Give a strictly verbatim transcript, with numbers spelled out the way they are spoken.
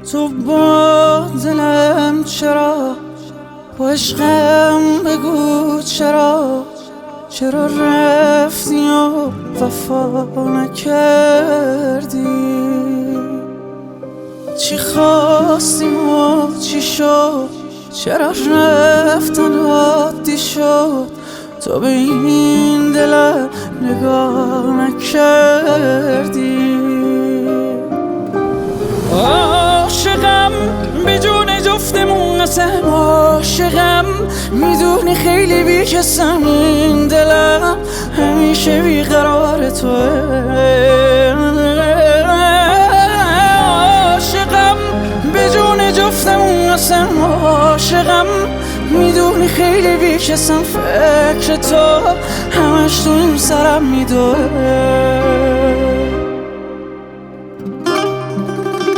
تو با دلم چرا، با عشقم بگو چرا، چرا رفتی و وفا نکردی؟ چی خواستیم و چی شد، چرا رفتن عادی شد؟ تو به این دلم نگاه نکردی. عاشقم بدون جفتمون، اصلا عاشقم میدونی خیلی بیکسم، این دلم همیشه بیقرار توه. عاشقم بدون جفتمون، اصلا عاشقم میدونی خیلی بیکسم، فکر تو همش تو این سرم میدوه.